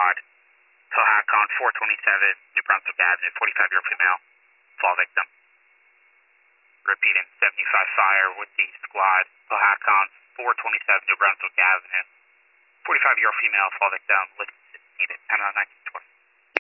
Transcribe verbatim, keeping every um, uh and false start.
squad, Cohacon four twenty-seven, New Brunswick Avenue, forty-five-year-old female, fall victim. Repeating, seventy-five fire with the squad, Cohacon four twenty-seven, New Brunswick Avenue, forty-five-year-old female, fall victim, with needed, ten on nineteen twenty.